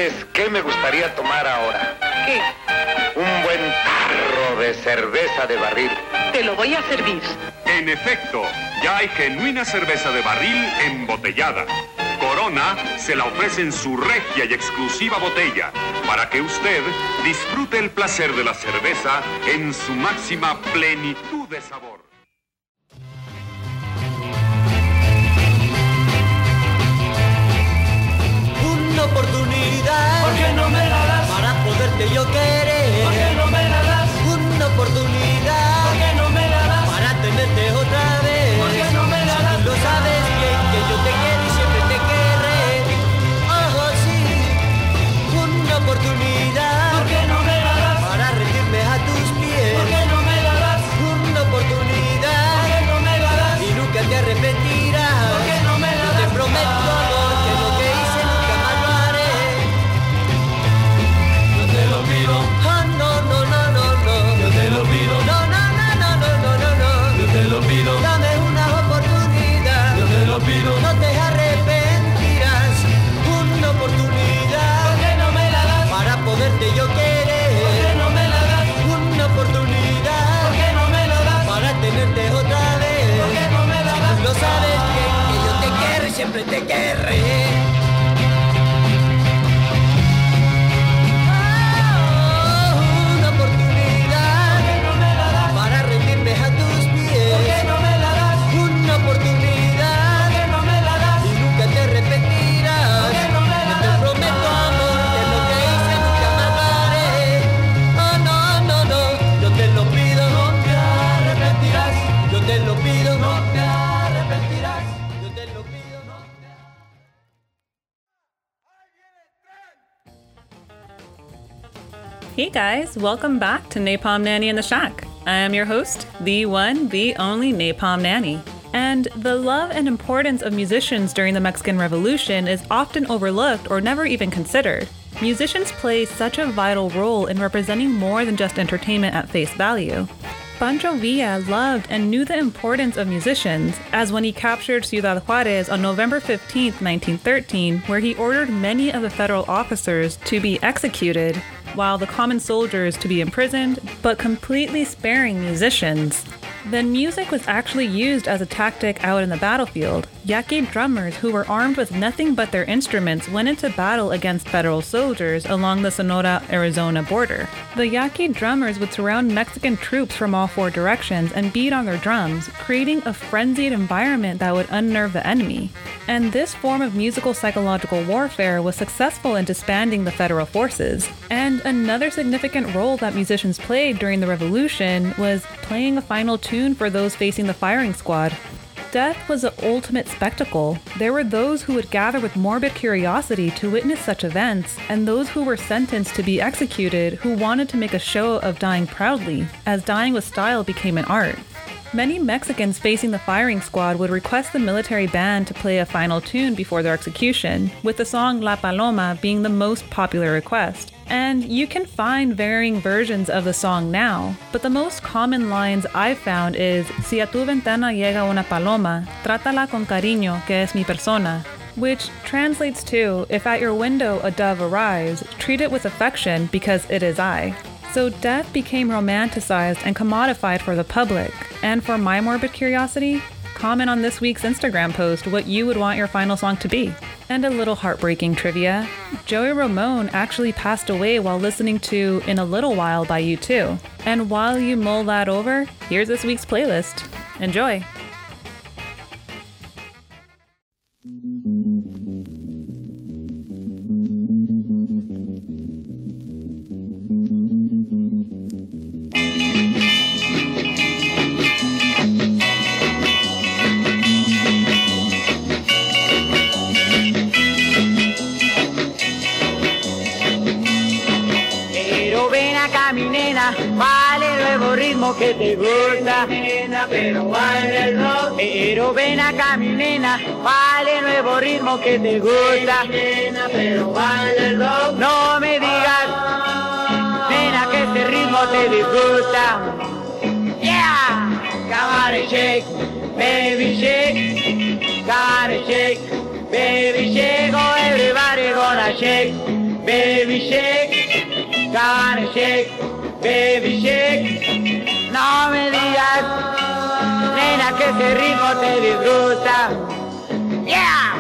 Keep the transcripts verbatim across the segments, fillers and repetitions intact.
¿Sabes qué me gustaría tomar ahora? ¿Qué? Un buen tarro de cerveza de barril. Te lo voy a servir. En efecto, ya hay genuina cerveza de barril embotellada. Corona se la ofrece en su regia y exclusiva botella para que usted disfrute el placer de la cerveza en su máxima plenitud de sabor. Una oportunidad, ¿por qué no me la das? Para poderte yo querer, ¿por qué no me la das? Una oportunidad, ¿por qué no me la das? Para tenerte otra vez, ¿por qué no me la das? Tú lo sabes bien que yo te quiero y siempre te querré. Oh sí, una oportunidad, ¿por qué no me la das? Para rendirme a tus pies, ¿por qué no me la das? Una oportunidad, ¿por qué no me la das? Y nunca te arrepentirás, ¿por qué no me la das? Yo te prometo amor que lo que hice nunca más lo haré. Yo te lo pido, Oh no no no no no, yo te lo pido, no no no no no no no no. yo te lo pido, Dame una oportunidad, yo te lo pido. no te arrepentirás. Una oportunidad, ¿por qué no me la das? para poderte yo ¿por qué querer. no me la das? Una oportunidad, ¿por qué no me la das? para tenerte otra vez. ¿por qué no me la das? Tú lo sabes bien que yo te quiero y siempre te querré. Oh, una oportunidad, ¿por qué no me la das? para rendirme a tus pies. ¿por qué no me la das? Una oportunidad, ¿por qué no me la das? y nunca te arrepentirás. ¿por qué no me la Yo te das? prometo amor que lo que hice nunca más lo haré. Oh no no no, yo te lo pido, No te arrepentirás, yo te lo pido, no te arrepentirás. yo te lo pido. Hey guys, welcome back to Napalm Nanny in the Shack. I am your host, the one, the only Napalm Nanny. And the love and importance of musicians during the Mexican Revolution is often overlooked or never even considered. Musicians play such a vital role in representing more than just entertainment at face value. Pancho Villa loved and knew the importance of musicians, as when he captured Ciudad Juárez on November fifteenth, nineteen thirteen, where he ordered many of the federal officers to be executed, while the common soldiers to be imprisoned, but completely sparing musicians. Then music was actually used as a tactic out in the battlefield. Yaqui drummers who were armed with nothing but their instruments went into battle against federal soldiers along the Sonora-Arizona border. The Yaqui drummers would surround Mexican troops from all four directions and beat on their drums, creating a frenzied environment that would unnerve the enemy. And this form of musical psychological warfare was successful in disbanding the federal forces. And another significant role that musicians played during the revolution was playing a final tune for those facing the firing squad. Death was the ultimate spectacle. There were those who would gather with morbid curiosity to witness such events, and those who were sentenced to be executed who wanted to make a show of dying proudly, as dying with style became an art. Many Mexicans facing the firing squad would request the military band to play a final tune before their execution, with the song La Paloma being the most popular request. And you can find varying versions of the song now, but the most common lines I've found is Si a tu ventana llega una paloma, trátala con cariño, que es mi persona, which translates to, if at your window a dove arrives, treat it with affection because it is I. So death became romanticized and commodified for the public. And for my morbid curiosity, comment on this week's Instagram post what you would want your final song to be. And a little heartbreaking trivia, Joey Ramone actually passed away while listening to In a Little While by U two. And while you mull that over, here's this week's playlist. Enjoy! ¿Cuál el nuevo ritmo que te gusta? Nena, pero baila el rock. Pero ven acá, mi nena, ¿cuál el nuevo ritmo que te gusta? Nena, pero baila el rock. No me digas, nena, que este ritmo te disgusta. Yeah, come on and shake, baby shake, come on and shake, baby shake, oh everybody gonna shake. baby shake, gotta shake, baby shake. No me digas, nena, que ese ritmo te disgusta. Yeah.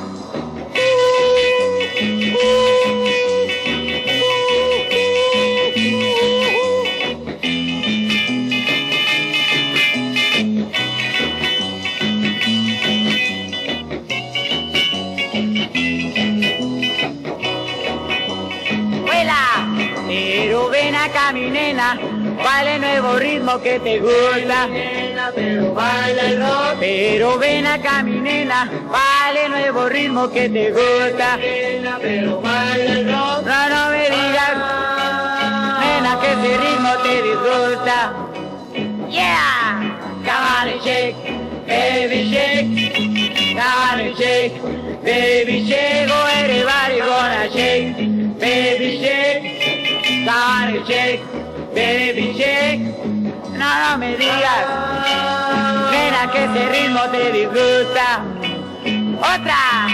Pero ven acá mi nena, baila el nuevo ritmo que te gusta. Pero baila el rock. Pero ven acá mi nena, baila el nuevo ritmo que te gusta. Pero baila el rock. No, no me digas, nena, que ese ritmo te disgusta. Yeah, come on and shake, baby shake. Come on and shake, baby shake. Oh, everybody gonna shake, baby shake. Gotta shake, baby shake. No, no me digas, nena, que ese ritmo te disgusta. Otra.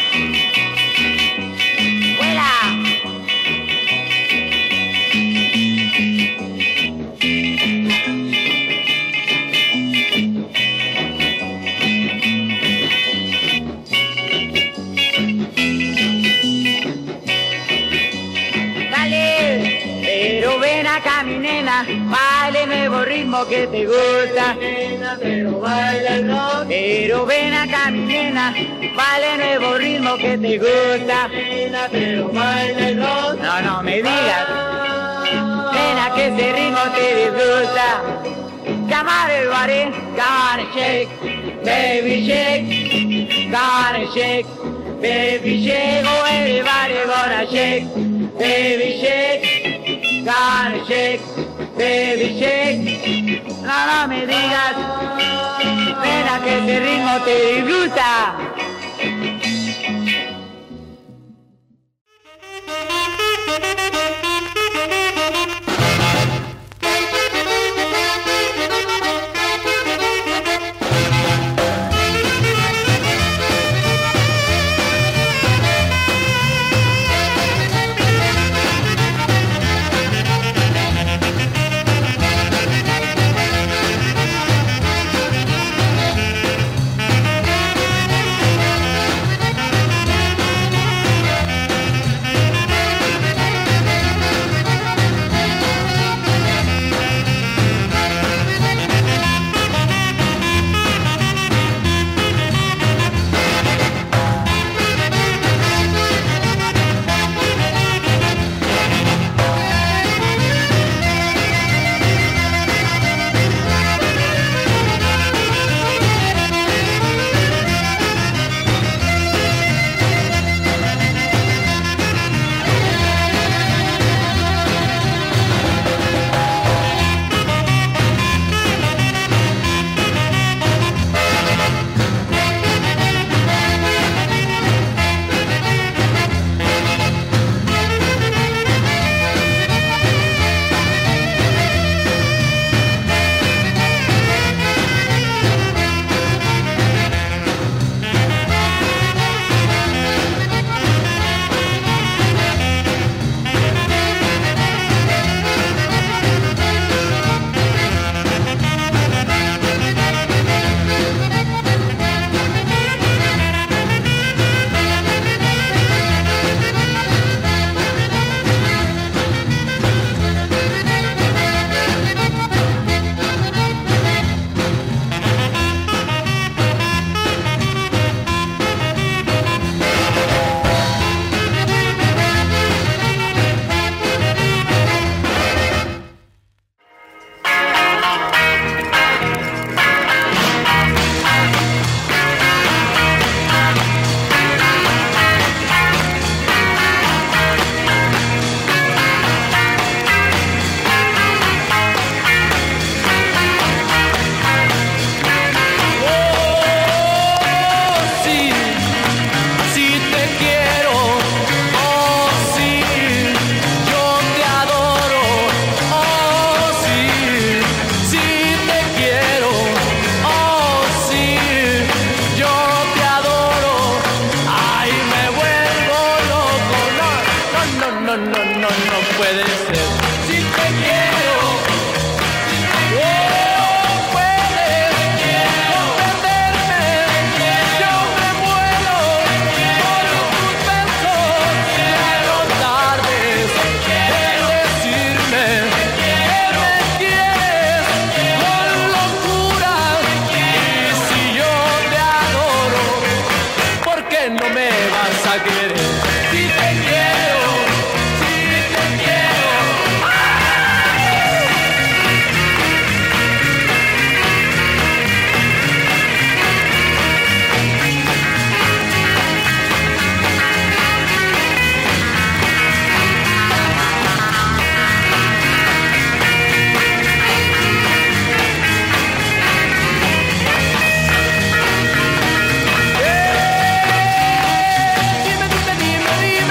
Vuela. Pero ven acá mi nena, baila el nuevo ritmo que te gusta. Pero baila el rock. Pero ven acá mi nena, baila el nuevo ritmo que te gusta. Pero baila el rock. No, no me digas, nena, que ese ritmo te disgusta. Come on everybody, gotta shake, baby shake. Gotta shake, baby shake. Oh, everybody gonna shake, baby shake, gotta shake, baby shake. No, no me digas, nena, que ese ritmo te disgusta. no, no, no, no puede ser. Si te quiero, oh, puedes comprenderme. Yo me muero por tus besos. Quiero tardes de decirme que me quieres con locura. Y si yo te adoro, ¿por qué no me vas a querer? Si te quiero, si te quiero. Dime, dime, dime, dime.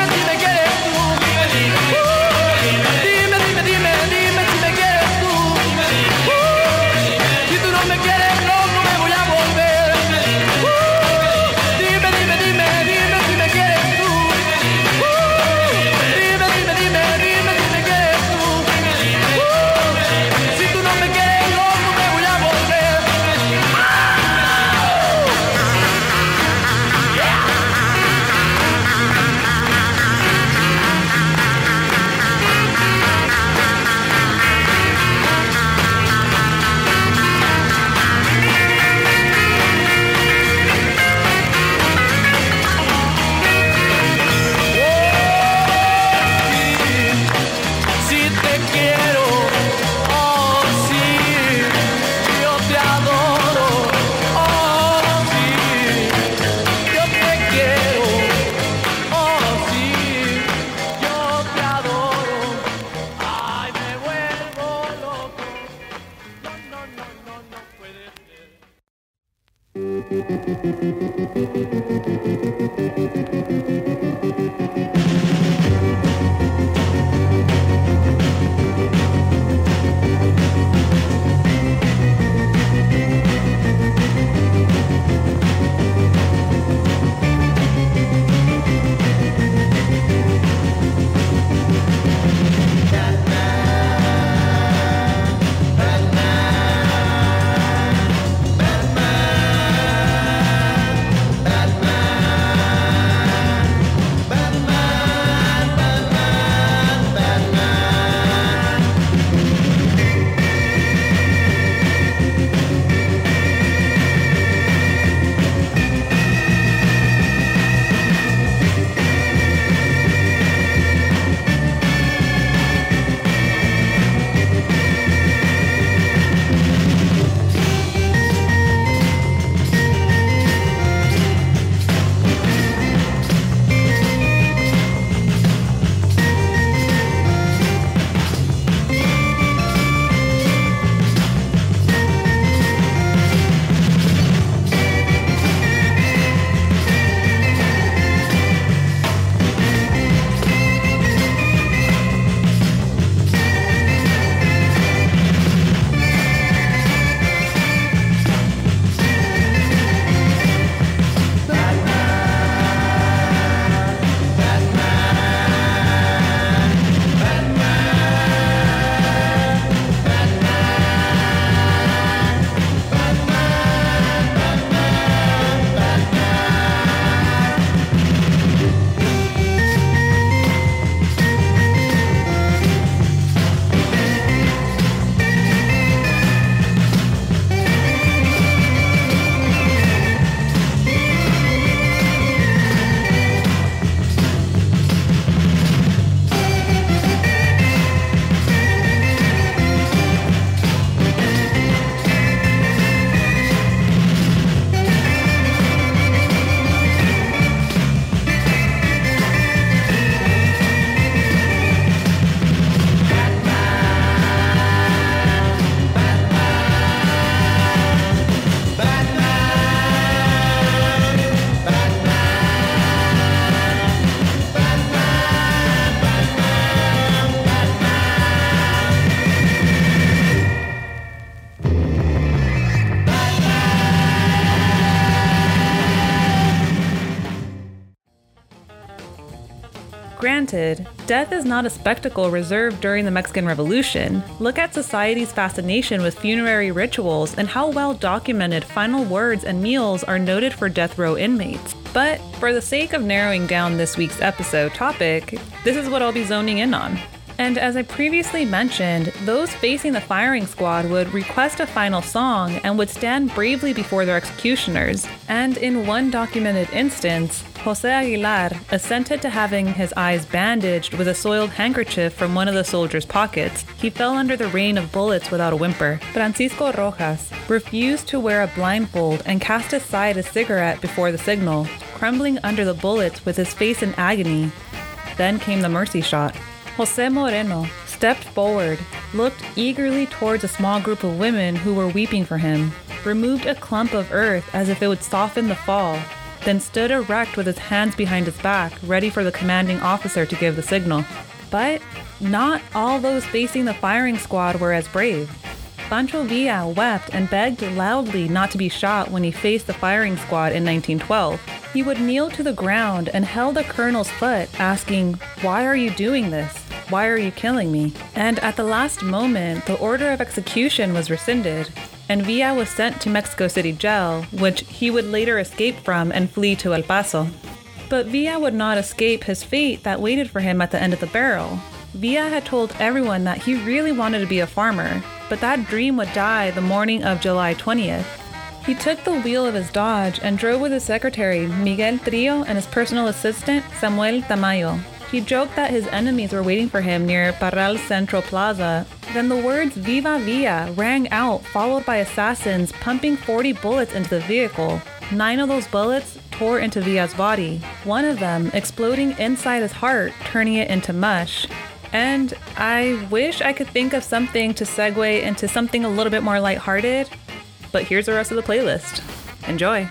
Granted, death is not a spectacle reserved during the Mexican Revolution. Look at society's fascination with funerary rituals and how well documented final words and meals are noted for death row inmates. But for the sake of narrowing down this week's episode topic, this is what I'll be zoning in on. And as I previously mentioned, those facing the firing squad would request a final song and would stand bravely before their executioners. And in one documented instance, Jose Aguilar assented to having his eyes bandaged with a soiled handkerchief from one of the soldiers' pockets. He fell under the rain of bullets without a whimper. Francisco Rojas refused to wear a blindfold and cast aside a cigarette before the signal, crumbling under the bullets with his face in agony. Then came the mercy shot. Jose Moreno stepped forward, looked eagerly towards a small group of women who were weeping for him, removed a clump of earth as if it would soften the fall, then stood erect with his hands behind his back, ready for the commanding officer to give the signal. But not all those facing the firing squad were as brave. Pancho Villa wept and begged loudly not to be shot when he faced the firing squad in nineteen twelve. He would kneel to the ground and held a colonel's foot, asking, "Why are you doing this? Why are you killing me?" And at the last moment, the order of execution was rescinded, and Villa was sent to Mexico City jail, which he would later escape from and flee to El Paso. But Villa would not escape his fate that waited for him at the end of the barrel. Villa had told everyone that he really wanted to be a farmer, but that dream would die the morning of July twentieth. He took the wheel of his Dodge and drove with his secretary, Miguel Trillo, and his personal assistant, Samuel Tamayo. He joked that his enemies were waiting for him near Parral Centro Plaza. Then the words "Viva Villa" rang out, followed by assassins pumping forty bullets into the vehicle. Nine of those bullets tore into Villa's body, one of them exploding inside his heart, turning it into mush. And I wish I could think of something to segue into something a little bit more lighthearted, but here's the rest of the playlist. Enjoy!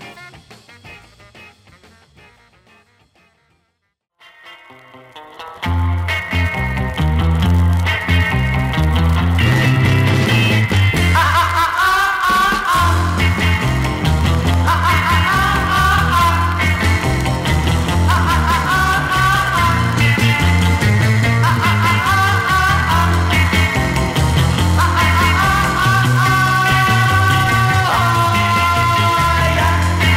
Ay,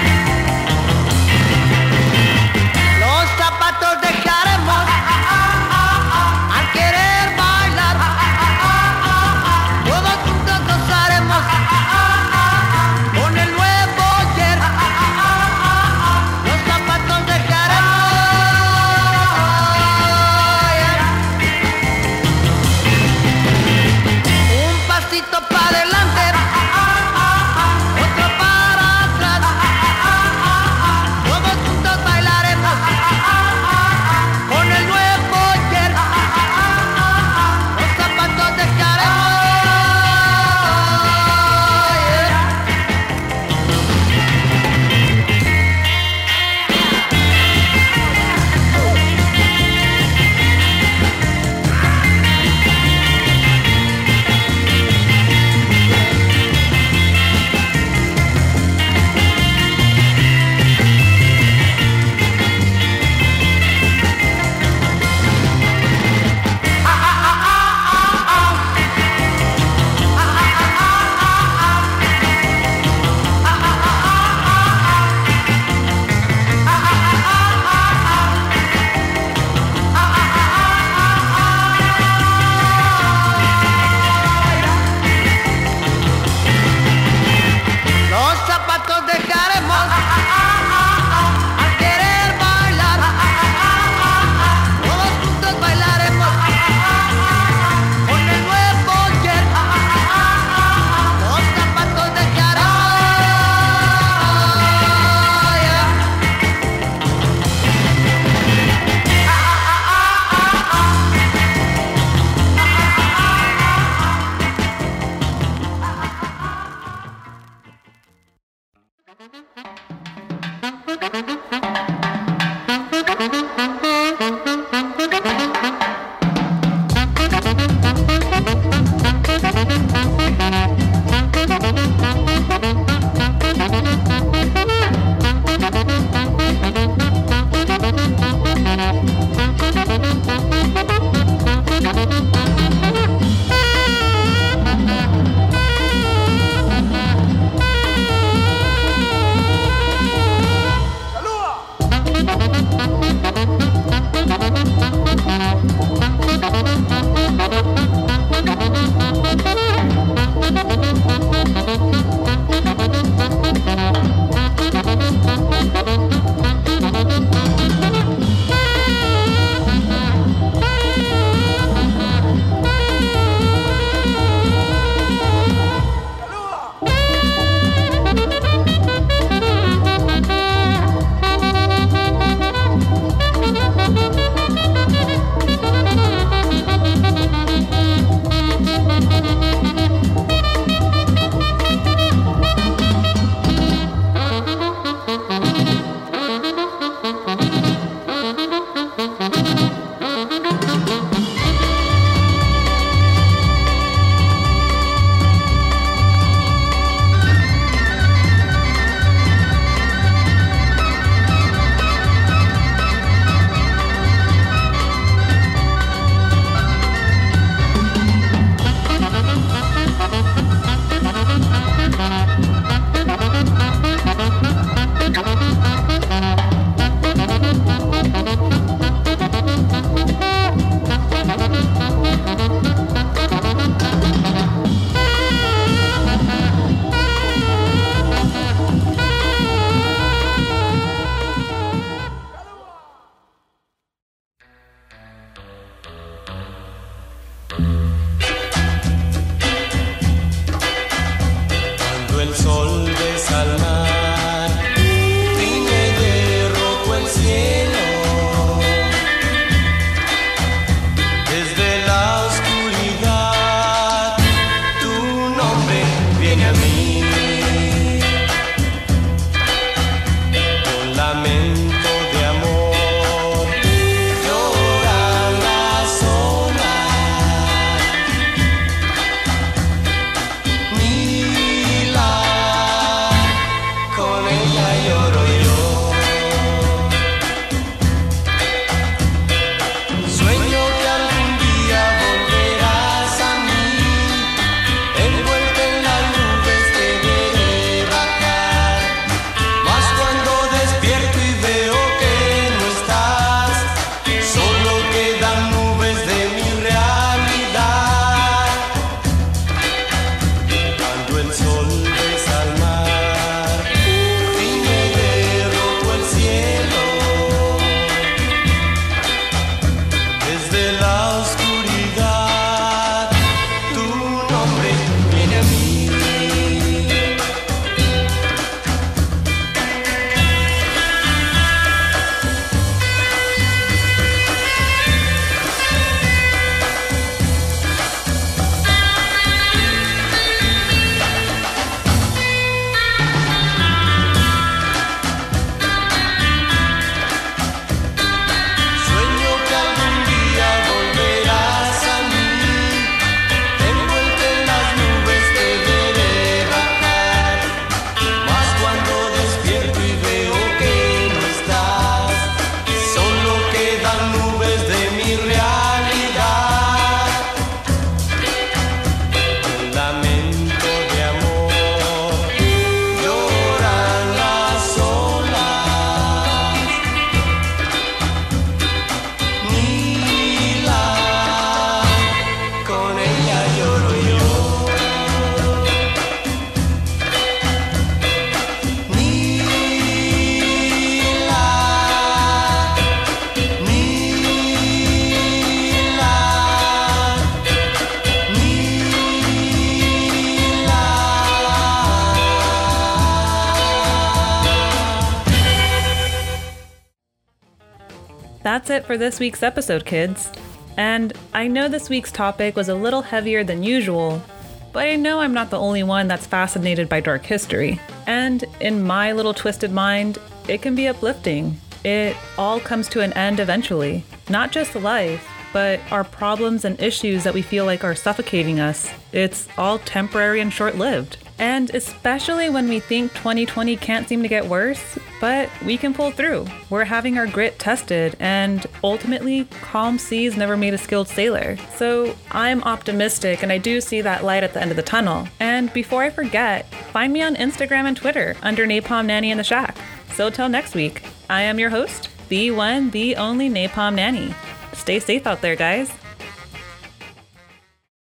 that's it for this week's episode, kids. And I know this week's topic was a little heavier than usual, but I know I'm not the only one that's fascinated by dark history. And in my little twisted mind, it can be uplifting. It all comes to an end eventually. Not just life, but our problems and issues that we feel like are suffocating us. It's all temporary and short-lived. And especially when we think twenty twenty can't seem to get worse, but we can pull through. We're having our grit tested, and ultimately, calm seas never made a skilled sailor. So I'm optimistic, and I do see that light at the end of the tunnel. And before I forget, find me on Instagram and Twitter under Napalm Nanny in the Shack. So till next week, I am your host, the one, the only Napalm Nanny. Stay safe out there, guys.